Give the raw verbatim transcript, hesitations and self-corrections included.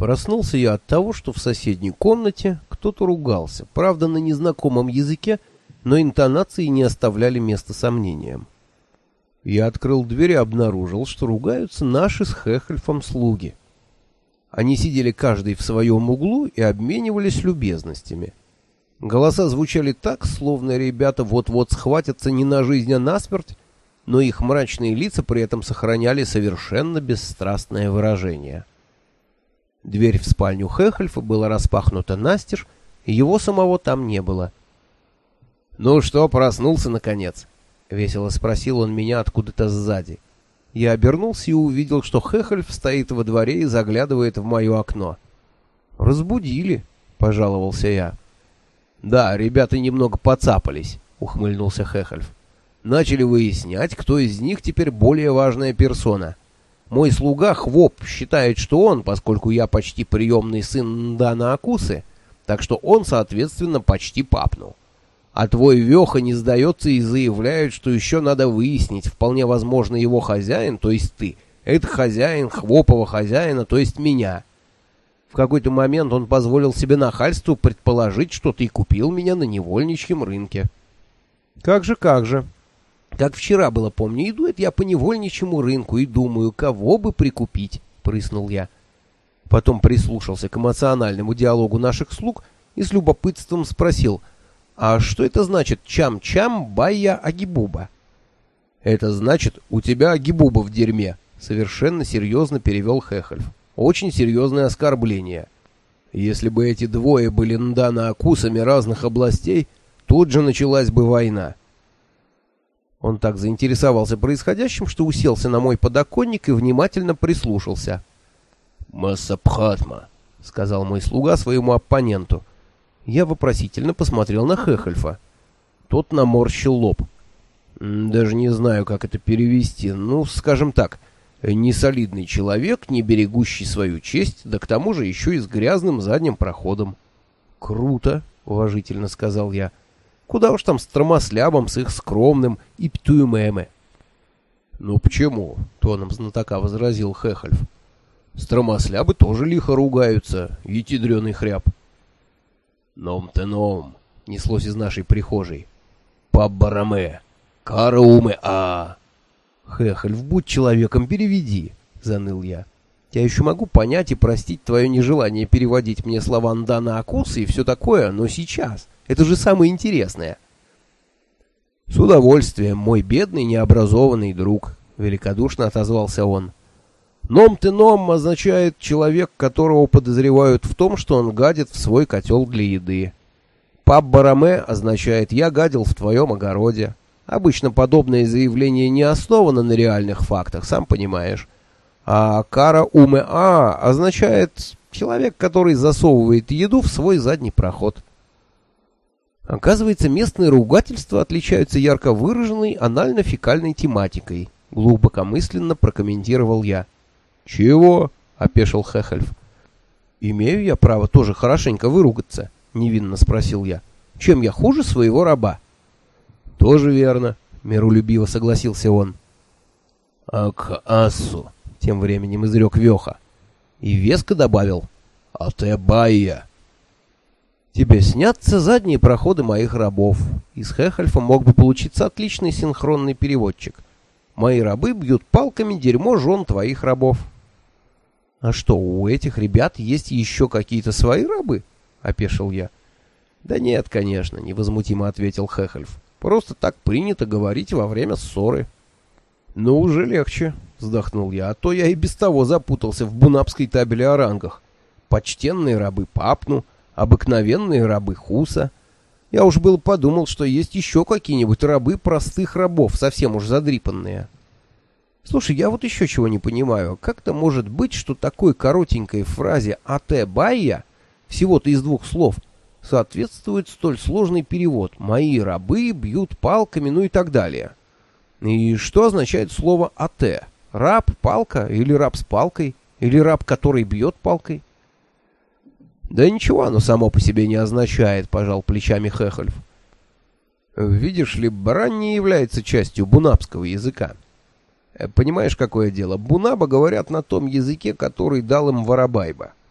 Проснулся я от того, что в соседней комнате кто-то ругался, правда, на незнакомом языке, но интонации не оставляли места сомнениям. Я открыл дверь и обнаружил, что ругаются наши с Хехельфом слуги. Они сидели каждый в своем углу и обменивались любезностями. Голоса звучали так, словно ребята вот-вот схватятся не на жизнь, а на смерть, но их мрачные лица при этом сохраняли совершенно бесстрастное выражение. Дверь в спальню Хехельфа была распахнута настежь, и его самого там не было. «Ну что, проснулся наконец?» — весело спросил он меня откуда-то сзади. Я обернулся и увидел, что Хехельф стоит во дворе и заглядывает в мое окно. «Разбудили», — пожаловался я. «Да, ребята немного поцапались», — ухмыльнулся Хехельф. «Начали выяснять, кто из них теперь более важная персона. Мой слуга Хвоп считает, что он, поскольку я почти приемный сын Ндана Акусы, так что он, соответственно, почти папнул. А твой Веха не сдается и заявляет, что еще надо выяснить, вполне возможно, его хозяин, то есть ты, это хозяин Хвопова хозяина, то есть меня. В какой-то момент он позволил себе нахальству предположить, что ты купил меня на невольничьем рынке». «Как же, как же. Как вчера было, помню, иду это я по невольничьему рынку и думаю, кого бы прикупить», — прыснул я. Потом прислушался к эмоциональному диалогу наших слуг и с любопытством спросил: «А что это значит чам-чам байя агибуба?» «Это значит, у тебя агибуба в дерьме», — совершенно серьезно перевел Хехельф. «Очень серьезное оскорбление. Если бы эти двое были Ндана Акусами разных областей, тут же началась бы война». Он так заинтересовался происходящим, что уселся на мой подоконник и внимательно прислушался. «Массабхатма», — сказал мой слуга своему оппоненту. Я вопросительно посмотрел на Хехельфа. Тот наморщил лоб. «Даже не знаю, как это перевести. Ну, скажем так, несолидный человек, не берегущий свою честь, да к тому же еще и с грязным задним проходом». «Круто», — уважительно сказал я. «Куда уж там с тромослябом, с их скромным и птуемеме». «Ну почему?» — тоном знатока возразил Хехельф. «Стромослябы тоже лихо ругаются, ети дрёный хряб». «Ном-те ном», — неслось из нашей прихожей. «Паббараме, карауме-а». «Хехельф, будь человеком, переведи», — заныл я. «Я еще могу понять и простить твое нежелание переводить мне слова Ндана Акусы и все такое, но сейчас... Это же самое интересное». «С удовольствием, мой бедный необразованный друг», — великодушно отозвался он. «Ном-те-ном» означает «человек, которого подозревают в том, что он гадит в свой котел для еды». «Паббараме» означает «я гадил в твоем огороде». Обычно подобное заявление не основано на реальных фактах, сам понимаешь. А «кара-уме-а» означает «человек, который засовывает еду в свой задний проход». Оказывается, местные ругательства отличаются ярко выраженной анально-фекальной тематикой, глубокомысленно прокомментировал я. «Чего?» — опешил Хехельф. «Имею я право тоже хорошенько выругаться?» — невинно спросил я. «Чем я хуже своего раба?» «Тоже верно», — миролюбиво согласился он. «Ак-асу», — тем временем изрек Веха. И веско добавил: «Атэ-байя». «Тебе снятся задние проходы моих рабов». Из Хехельфа мог бы получиться отличный синхронный переводчик. «Мои рабы бьют палками дерьмо жен твоих рабов». «А что, у этих ребят есть еще какие-то свои рабы?» — опешил я. «Да нет, конечно», — невозмутимо ответил Хехельф. «Просто так принято говорить во время ссоры». «Ну, уже легче», — вздохнул я, — «а то я и без того запутался в бунапской табеле о рангах. Почтенные рабы Папну, обыкновенные рабы Хуса. Я уж было подумал, что есть еще какие-нибудь рабы простых рабов, совсем уж задрипанные. Слушай, я вот еще чего не понимаю. Как-то может быть, что такой коротенькой фразе «Атэ-байя» всего-то из двух слов соответствует столь сложный перевод «мои рабы бьют палками», ну и так далее. И что означает слово «атэ»? Раб, палка или раб с палкой? Или раб, который бьет палкой? «Да ничего оно само по себе не означает», — пожал плечами Хехельф. «Видишь ли, брань не является частью бунапского языка. Понимаешь, какое дело? Бунаба говорят на том языке, который дал им Воробайба.